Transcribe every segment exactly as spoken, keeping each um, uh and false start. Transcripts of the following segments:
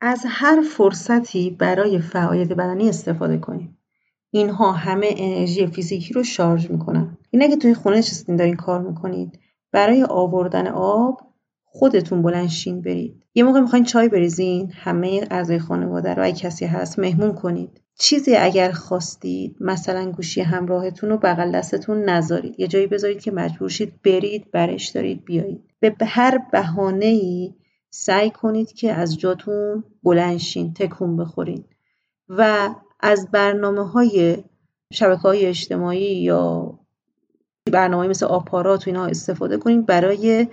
از هر فرصتی برای فعالیت بدنی استفاده کنید. اینها همه انرژی فیزیکی رو شارژ میکنن. این اگه توی خونه نشستین دارین کار میکنید، برای آوردن آب خودتون بلند شین برید. یه موقع میخواین چای بریزین، همه اعضای خانواده رو اگه کسی هست مهمون کنید. چیزی اگر خواستید، مثلا گوشی همراهتون رو بغل دستتون نذارید. یه جایی بذارید که مجبور شید برید، برش دارید بیایید. به هر بهانه‌ای سعی کنید که از جاتون بلند شین، تکون بخورید و از برنامه‌های شبکه‌های اجتماعی یا برنامه‌های مثل آپارات و اینا استفاده کنید برای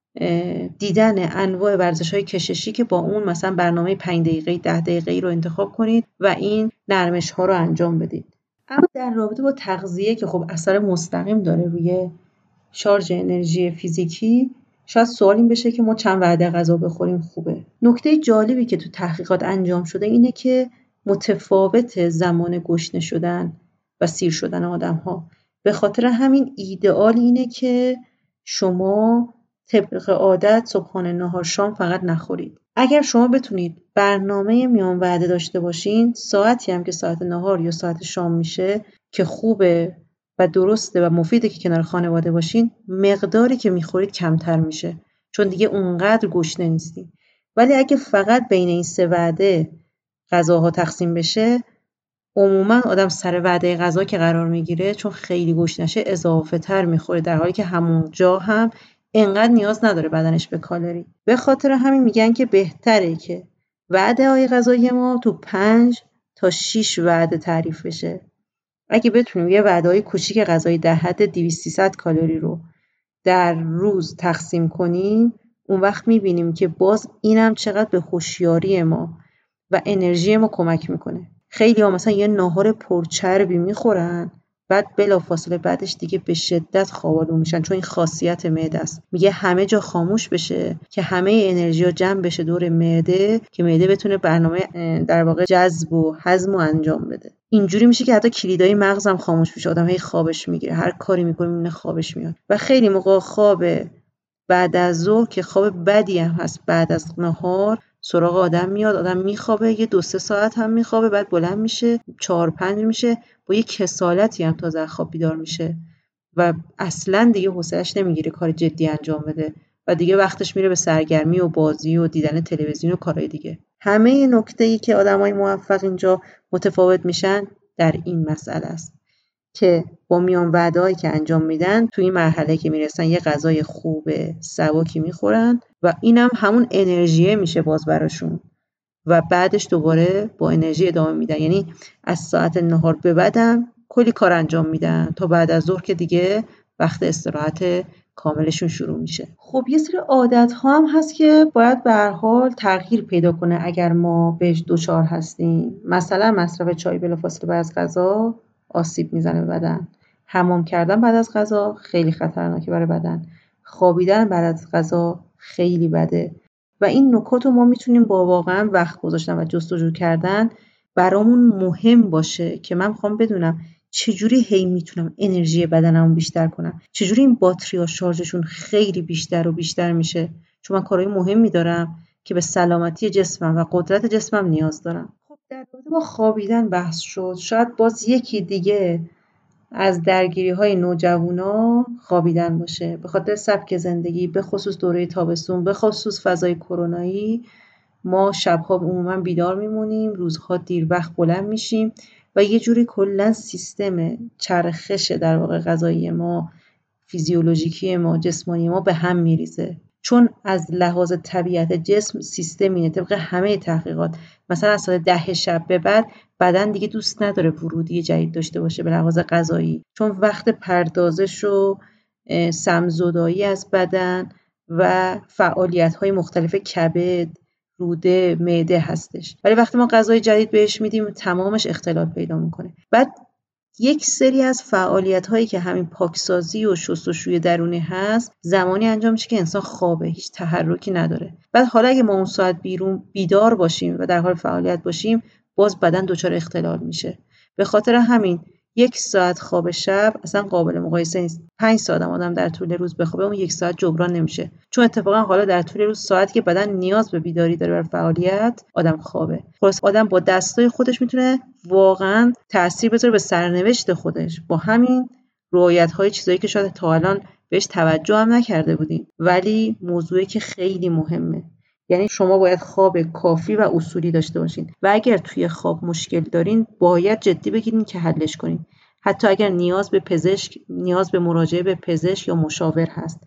دیدن انواع ورزش‌های کششی که با اون مثلا برنامه پنج دقیقه‌ای ده دقیقه‌ای رو انتخاب کنید و این نرمش‌ها رو انجام بدید. اما در رابطه با تغذیه که خب اثر مستقیم داره روی شارژ انرژی فیزیکی، شاید سوال این بشه که ما چند وعده غذا بخوریم خوبه. نکته جالبی که تو تحقیقات انجام شده اینه که متفاوت زمان گشنه شدن و سیر شدن آدم‌ها. به خاطر همین ایدئال اینه که شما طبق عادت صبحانه نهار شام فقط نخورید. اگر شما بتونید برنامه میان وعده داشته باشین، ساعتی هم که ساعت نهار یا ساعت شام میشه که خوبه و درسته و مفیده که کنار خانواده باشین، مقداری که میخورید کمتر میشه، چون دیگه اونقدر گشنه نیستین. ولی اگه فقط بین این سه وعده غذاها تقسیم بشه، عموما آدم سر وعده غذا که قرار میگیره، چون خیلی گشنشه اضافه تر میخوره، در حالی که همون جا هم انقدر نیاز نداره بدنش به کالری. به خاطر همین میگن که بهتره که وعده های غذایی ما تو پنج تا شش وعده تعریف بشه. اگه بتونیم یه وعده‌های کوچیک غذایی در حد دویست سیصد کالری رو در روز تقسیم کنیم، اون وقت میبینیم که باز اینم چقدر به هوشیاری ما و انرژی ما کمک میکنه. خیلی ها مثلا یه ناهار پرچربی میخورن، بعد بلافاصله بعدش دیگه به شدت خوابالو میشن، چون این خاصیت معده است. میگه همه جا خاموش بشه که همه انرژی ها جمع بشه دور معده، که معده بتونه برنامه در واقع جذب و هضم رو انجام بده. اینجوری میشه که حتی کلیدای مغزم خاموش میشه، آدم هی خوابش میگیره، هر کاری میکنه میبینه خوابش میاد. و خیلی موقع خواب بعد از ظهر که خواب بدی هم هست، بعد از نهار سراغ آدم میاد، آدم میخوابه، یه دو سه ساعت هم میخوابه، بعد بلند میشه چهار پنج میشه، با یه کسالتی هم تازه خواب بیدار میشه و اصلا دیگه حوصله‌اش نمیگیره کار جدی انجام بده و دیگه وقتش میره به سرگرمی و بازی و دیدن تلویزیون و کارهای دیگه. همه نکته‌ای که آدمای موفق اینجا متفاوت میشن در این مسئله است که با میان وعده‌هایی که انجام میدن توی این مرحله که میرسن یه غذای خوب سبکی میخورن و اینم همون انرژیه میشه باز براشون و بعدش دوباره با انرژی ادامه میدن. یعنی از ساعت نهار به بعدم کلی کار انجام میدن تا بعد از ظهر که دیگه وقت استراحت کاملشون شروع میشه. خب یه سری عادت ها هم هست که باید به هر حال تغییر پیدا کنه اگر ما بهش دچار هستیم. مثلا مصرف چای بلافاصله بعد از غذا آسیب میزنه به بدن. حمام کردن بعد از غذا خیلی خطرناکه برای بدن. خوابیدن بعد از غذا خیلی بده. و این نکات رو ما میتونیم با واقعا وقت گذاشتن و جستجو کردن برامون مهم باشه که من میخوام بدونم چجوری هی میتونم انرژی بدنمو بیشتر کنم، چجوری این باتری ها شارژشون خیلی بیشتر و بیشتر میشه، چون من کارهای مهمی دارم که به سلامتی جسمم و قدرت جسمم نیاز دارم. خب در رابطه با خوابیدن بحث شد. شاید باز یکی دیگه از درگیری های نوجوانا خوابیدن باشه، به خاطر سبک زندگی، به خصوص دوره تابستون، به خصوص فضای کرونایی. ما شبها عموما بیدار میمونیم، روزها دیر وقت بلند میشیم و یه جوری کلا سیستم چرخش در واقع غذایی ما، فیزیولوژیکی ما، جسمانی ما به هم میریزه. چون از لحاظ طبیعت جسم سیستم اینه، طبق همه تحقیقات مثلا از ساعت ده شب به بعد بدن دیگه دوست نداره ورودی جدید داشته باشه به لحاظ غذایی، چون وقت پردازش و سمزدایی از بدن و فعالیت‌های مختلف کبد، روده، معده هستش. ولی وقتی ما غذای جدید بهش میدیم تمامش اختلال پیدا میکنه. بعد یک سری از فعالیت‌هایی که همین پاکسازی و شستشوی درونی هست زمانی انجام میشه که انسان خوابه، هیچ تحرکی نداره. بعد حالا اگه ما اون ساعت بیرون بیدار باشیم و در حال فعالیت باشیم، باز بدن دچار اختلال میشه. به خاطر همین یک ساعت خواب شب اصلا قابل مقایسه نیست. پنج ساعت هم آدم در طول روز بخوابه اون یک ساعت جبران نمیشه، چون اتفاقا حالا در طول روز ساعتی که بدن نیاز به بیداری داره برای فعالیت آدم خوابه. خلاص آدم با دستای خودش میتونه واقعا تاثیر بذاره به سرنوشت خودش با همین رعایت‌های چیزایی که شاید تا الان بهش توجه هم نکرده بودیم، ولی موضوعی که خیلی مهمه. یعنی شما باید خواب کافی و اصولی داشته باشین و اگر توی خواب مشکل دارین باید جدی بگیرین که حلش کنین، حتی اگر نیاز به پزشک نیاز به مراجعه به پزشک یا مشاور هست.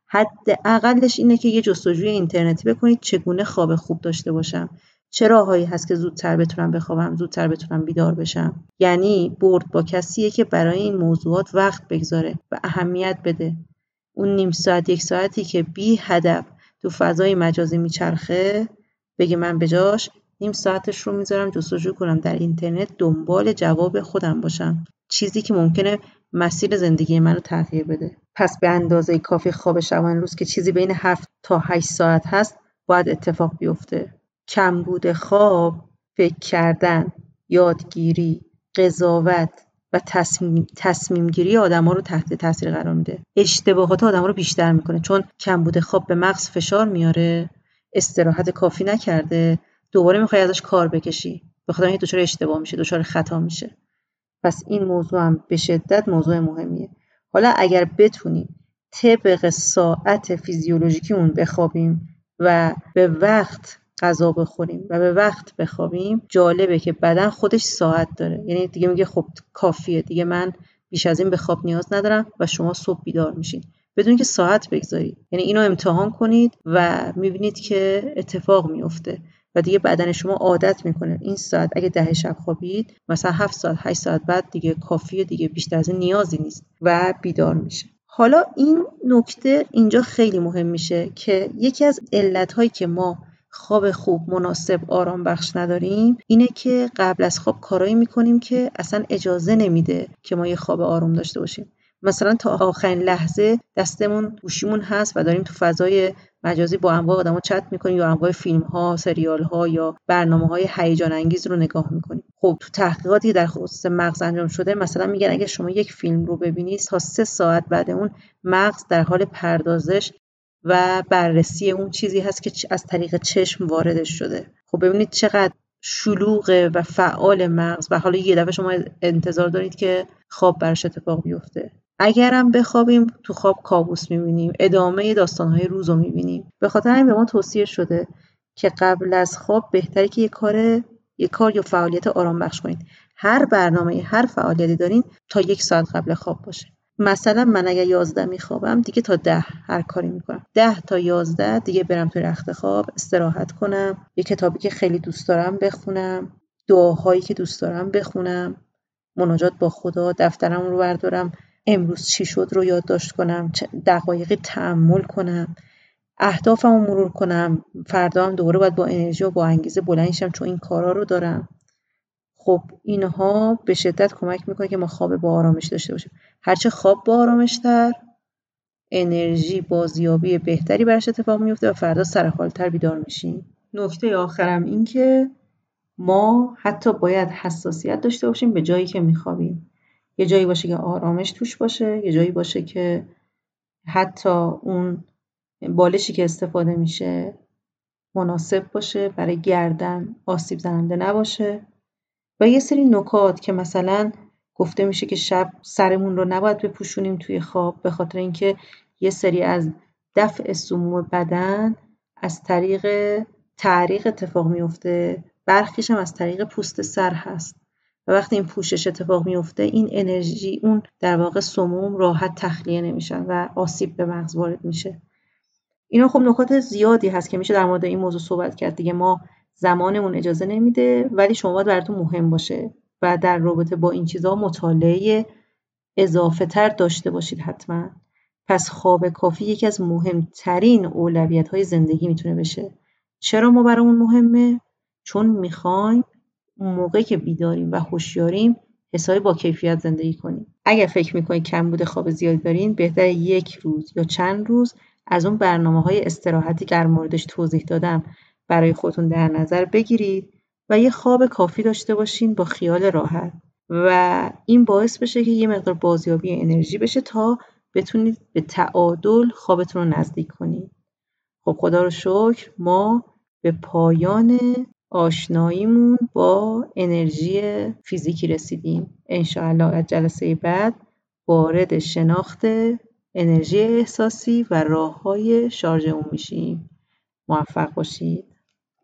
حداقلش اینه که یه جستجوی اینترنتی بکنید چگونه خواب خوب داشته باشم، چه راههایی هست که زودتر بتونم بخوابم، زودتر بتونم بیدار بشم. یعنی برد با کسیه که برای این موضوعات وقت بگذاره و اهمیت بده. اون نیم ساعت یک ساعتی که بی هدف تو فضای مجازی میچرخه بگه من بجاش نیم ساعتش رو میذارم جستجو کنم در اینترنت، دنبال جواب خودم باشم، چیزی که ممکنه مسیر زندگی منو تغییر بده. پس به اندازه کافی خواب شبانه روز که چیزی بین هفت تا هشت ساعت هست باید اتفاق بیفته. کمبود خواب، فکر کردن، یادگیری، قضاوت و تصمیم تصمیم گیری آدم‌ها رو تحت تاثیر قرار میده. اشتباهات آدم‌ها رو بیشتر میکنه، چون کمبود خواب به مغز فشار میاره، استراحت کافی نکرده، دوباره میخوای ازش کار بکشی، به خاطر اینکه دچار اشتباه میشه، دچار خطا میشه. پس این موضوع هم به شدت موضوع مهمیه. حالا اگر بتونیم طبق ساعت فیزیولوژیکیمون بخوابیم و به وقت غذا بخوریم و به وقت بخوابیم، جالبه که بدن خودش ساعت داره، یعنی دیگه میگه خب کافیه دیگه، من بیش از این به خواب نیاز ندارم و شما صبح بیدار میشین بدون که ساعت بگذارید. یعنی اینو امتحان کنید و میبینید که اتفاق میفته و دیگه بدن شما عادت میکنه این ساعت اگه ده شب خوابید مثلا هفت ساعت هشت ساعت بعد دیگه کافیه، دیگه بیشتر از این نیازی نیست و بیدار میشه. حالا این نکته اینجا خیلی مهم میشه که یکی از علتهایی که ما خواب خوب، مناسب، آرام بخش نداریم اینه که قبل از خواب کارایی میکنیم که اصلا اجازه نمیده که ما یه خواب آروم داشته باشیم. مثلا تا آخرین لحظه دستمون گوشیمون هست و داریم تو فضای مجازی با انواع آدما چت میکنیم یا انواع فیلم ها، سریال ها یا برنامه‌های هیجان انگیز رو نگاه میکنیم. خب تو تحقیقاتی در خصوص مغز انجام شده مثلا میگن اگه شما یک فیلم رو ببینید تا سه ساعت بعد اون مغز در حال پردازش و بررسی اون چیزی هست که از طریق چشم واردش شده. خب ببینید چقدر شلوغه و فعال مغز و حالا یه دفعه شما انتظار دارید که خواب براش اتفاق بیفته. اگرم بخوابیم تو خواب کابوس می‌بینیم، ادامه داستان‌های روز رو می‌بینیم. به خاطر همین به ما توصیه شده که قبل از خواب بهتره که یه کار یه کار یا فعالیت آرام بخش کنید. هر برنامه، هر فعالیتی دارین تا یک ساعت قبل خواب باشه. مثلا من اگه یازده میخوابم دیگه تا ده هر کاری میکنم، ده تا یازده دیگه برم توی رخت خواب استراحت کنم، یه کتابی که خیلی دوست دارم بخونم، دعاهایی که دوست دارم بخونم، مناجات با خدا، دفترم رو بردارم امروز چی شد رو یادداشت کنم، دقایقی تأمل کنم، اهدافمو مرور کنم، فردا هم دوباره باید با انرژی و با انگیزه بلند شم چون این کارا رو دارم. خب اینها به شدت کمک میکنه که ما خواب با آرامش داشته باشیم. هرچه خواب با آرامش‌تر، انرژی بازیابی بهتری براش اتفاق میفته و فردا سرحال‌تر بیدار میشیم. نکته آخرم این که ما حتی باید حساسیت داشته باشیم به جایی که میخوابیم. یه جایی باشه که آرامش توش باشه، یه جایی باشه که حتی اون بالشی که استفاده میشه مناسب باشه، برای گردن آسیب زننده نباشه و یه سری نکات که مثلا گفته میشه که شب سرمون رو نباید بپوشونیم توی خواب به خاطر اینکه یه سری از دفع سموم بدن از طریق تعریق اتفاق میفته، برخیش هم از طریق پوست سر هست و وقتی این پوشش اتفاق میفته این انرژی اون در واقع سموم راحت تخلیه نمیشن و آسیب به مغز وارد میشه. اینا خب نکات زیادی هست که میشه در مورد این موضوع صحبت کرد دیگه، ما زمانمون اجازه نمیده، ولی شما باید براتون مهم باشه و در رابطه با این چیزها مطالعه اضافه تر داشته باشید حتما. پس خواب کافی یکی از مهمترین اولویت‌های زندگی میتونه بشه. چرا ما برامون مهمه؟ چون میخوایم اون موقعی که بیداریم و هوشیاریم حسابی با کیفیت زندگی کنیم. اگر فکر میکنید کمبود خواب زیادی دارین، بهتره یک روز یا چند روز از اون برنامه‌های استراحتی که در موردش توضیح دادم برای خودتون در نظر بگیرید و یه خواب کافی داشته باشین با خیال راحت. و این باعث بشه که یه مقدار بازیابی انرژی بشه تا بتونید به تعادل خوابتون رو نزدیک کنید. خب خدا رو شکر ما به پایان آشناییمون با انرژی فیزیکی رسیدیم. انشاءالله از جلسه بعد وارد شناخت انرژی احساسی و راه‌های شارژ اون میشیم. موفق باشید.